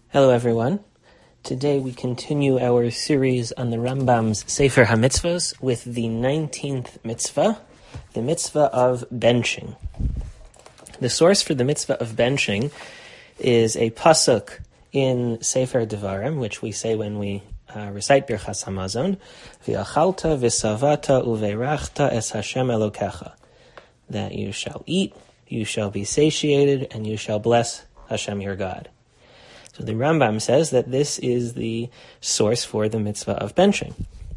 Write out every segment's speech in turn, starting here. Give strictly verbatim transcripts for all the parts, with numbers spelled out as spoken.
Hello everyone. Today we continue our series on the Rambam's Sefer HaMitzvos with the nineteenth mitzvah, the mitzvah of benching. The source for the mitzvah of benching is a pasuk in Sefer Devarim, which we say when we uh, recite Birchas Hamazon, V'achalta v'savata uveirachta es Hashem Elokecha, that you shall eat, you shall be satiated, and you shall bless Hashem your God. So the Rambam says that this is the source for the mitzvah of benching.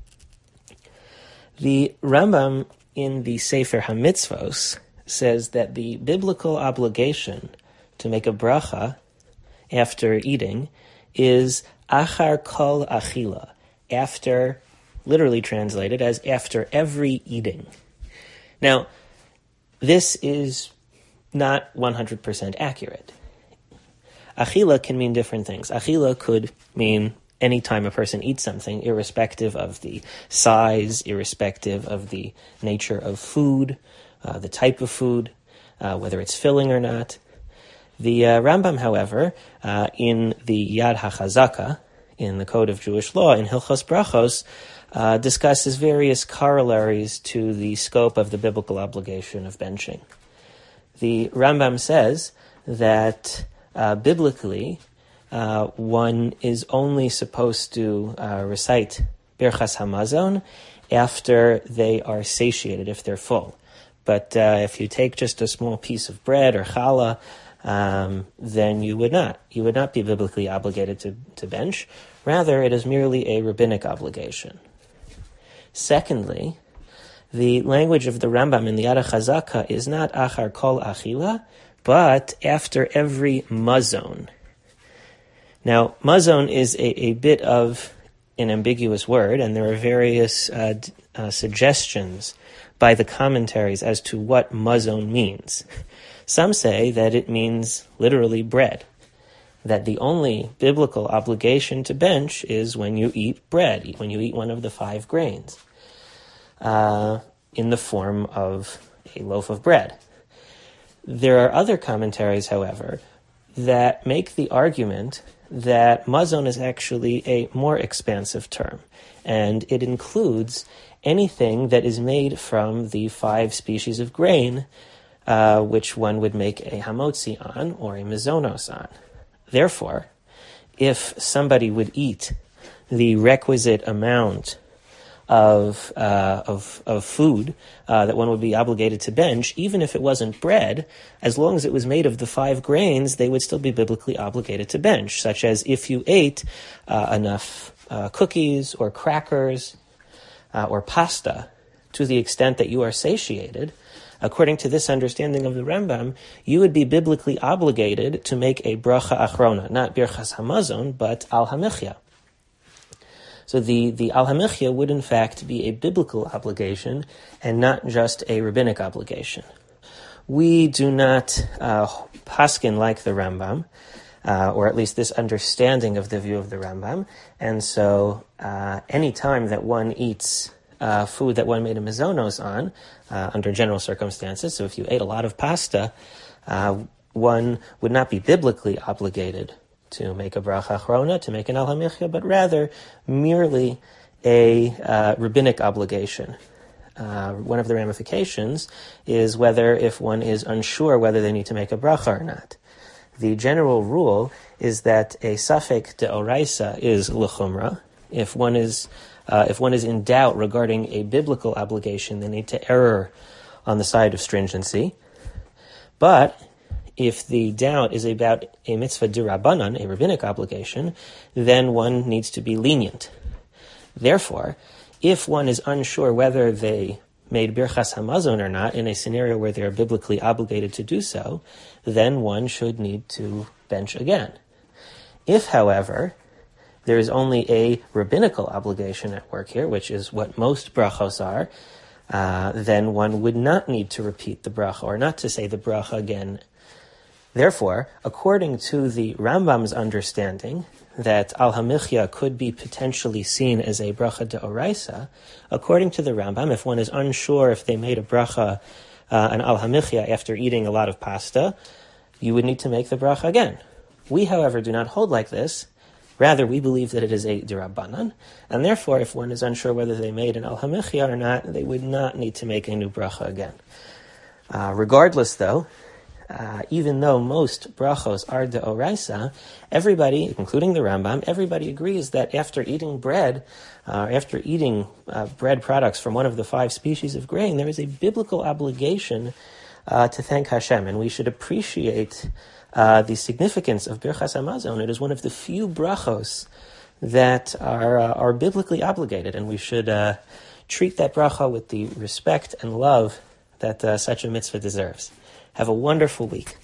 The Rambam in the Sefer HaMitzvos says that the biblical obligation to make a bracha after eating is achar kol achila, after, literally translated as after every eating. Now, this is not one hundred percent accurate. Achila can mean different things. Achila could mean any time a person eats something, irrespective of the size, irrespective of the nature of food, uh, the type of food, uh, whether it's filling or not. The uh, Rambam, however, uh, in the Yad HaChazaka, in the Code of Jewish Law, in Hilchos Brachos, uh, discusses various corollaries to the scope of the biblical obligation of benching. The Rambam says that Uh, biblically, uh, one is only supposed to uh, recite Birchas Hamazon after they are satiated, if they're full. But uh, if you take just a small piece of bread or challah, um, then you would not. You would not be biblically obligated to, to bench. Rather, it is merely a rabbinic obligation. Secondly, the language of the Rambam in the Yad HaChazaka is not achar kol achila, but after every mazon. Now, mazon is a, a bit of an ambiguous word, and there are various uh, uh, suggestions by the commentaries as to what mazon means. Some say that it means literally bread, that the only biblical obligation to bench is when you eat bread, when you eat one of the five grains, uh, in the form of a loaf of bread. There are other commentaries, however, that make the argument that mazon is actually a more expansive term, and it includes anything that is made from the five species of grain, uh, which one would make a hamotzi on or a mizonos on. Therefore, if somebody would eat the requisite amount of uh, of of food uh, that one would be obligated to bench, even if it wasn't bread, as long as it was made of the five grains, they would still be biblically obligated to bench, such as if you ate uh, enough uh, cookies or crackers uh, or pasta to the extent that you are satiated, according to this understanding of the Rambam, you would be biblically obligated to make a bracha achrona, not birchas hamazon, but al hamichya. So the, the al hamichya would in fact be a biblical obligation and not just a rabbinic obligation. We do not uh, paskin like the Rambam, uh, or at least this understanding of the view of the Rambam, and so uh, any time that one eats uh, food that one made a mizonos on, uh, under general circumstances, so if you ate a lot of pasta, uh, one would not be biblically obligated to make a bracha achrona, to make an al hamichya, but rather merely a uh, rabbinic obligation. Uh, one of the ramifications is whether if one is unsure whether they need to make a bracha or not. The general rule is that a safek deoraisa is l'chumra. If one is uh, if one is in doubt regarding a biblical obligation, they need to err on the side of stringency. But if the doubt is about a mitzvah d'Rabbanan, a rabbinic obligation, then one needs to be lenient. Therefore, if one is unsure whether they made birchas hamazon or not in a scenario where they are biblically obligated to do so, then one should need to bench again. If, however, there is only a rabbinical obligation at work here, which is what most brachos are, uh, then one would not need to repeat the bracha or not to say the bracha again. Therefore, according to the Rambam's understanding that al hamichya could be potentially seen as a bracha deoraisa, according to the Rambam, if one is unsure if they made a bracha, uh, an al hamichya after eating a lot of pasta, you would need to make the bracha again. We, however, do not hold like this. Rather, we believe that it is a d'Rabbanan, and therefore, if one is unsure whether they made an al hamichya or not, they would not need to make a new bracha again. Uh, regardless, though, uh, even though most brachos are de'oraisa, everybody, including the Rambam, everybody agrees that after eating bread, uh, after eating uh, bread products from one of the five species of grain, there is a biblical obligation uh, to thank Hashem, and we should appreciate Uh, the significance of Birchas Hamazon. It is one of the few brachos that are uh, are biblically obligated, and we should uh, treat that bracha with the respect and love that uh, such a mitzvah deserves. Have a wonderful week.